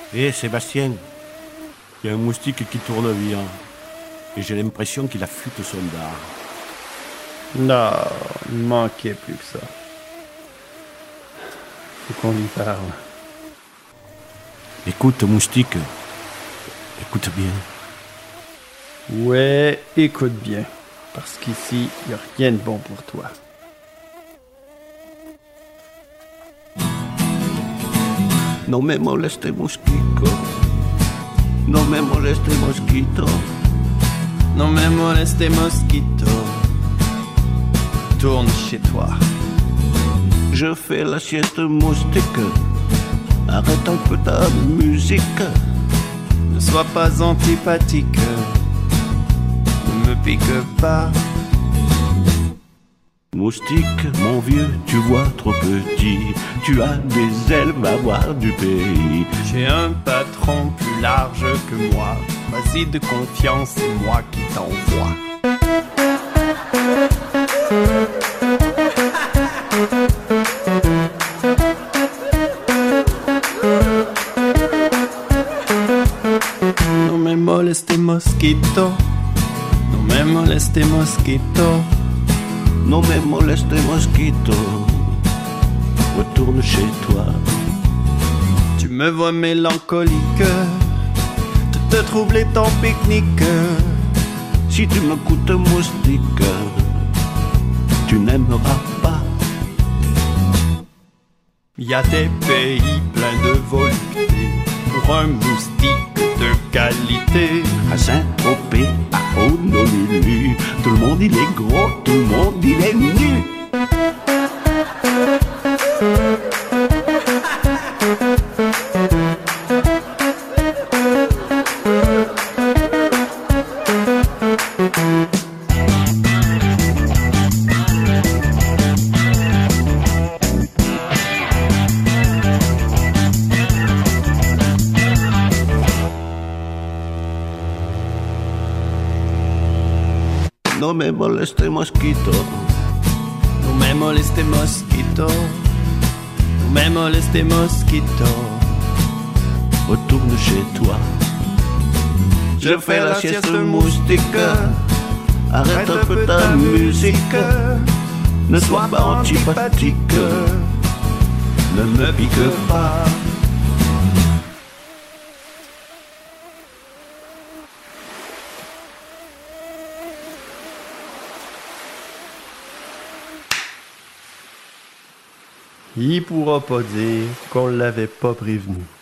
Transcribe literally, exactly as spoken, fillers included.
Hé, Sébastien, il y a un moustique qui tourne bien. Et j'ai l'impression qu'il affûte son dard. Non, il manquait plus que ça. Faut qu'on lui parle. Écoute, moustique. Écoute bien. Ouais, écoute bien. Parce qu'ici, il n'y a rien de bon pour toi. No me moleste mosquito. No me moleste mosquito. Non me moleste mosquito. Tourne chez toi. Je fais la sieste moustique. Arrête un peu ta musique. Ne sois pas antipathique. Ne me pique pas. Moustique, mon vieux, tu vois trop petit. Tu as des ailes, va voir du pays. J'ai un patron plus large que moi. Vas-y de confiance, c'est moi qui t'envoie. No me moleste mosquito. No me moleste mosquito. No me moleste mosquito. Retourne chez toi. Tu me vois mélancolique. Te troubler ton pique-nique. Si tu me coûtes moustique, tu n'aimeras pas. Y a des pays pleins de volupté pour un moustique de qualité. À Saint-Tropez, à Honolulu, tout le monde il est gros, tout le monde il est nu. No me moleste mosquito. No me moleste mosquito. No me moleste mosquito. Retourne chez toi. Je fais la sieste moustique. Arrête un peu ta musique. Ne sois pas antipathique. Ne me pique pas. Il pourra pas dire qu'on l'avait pas prévenu.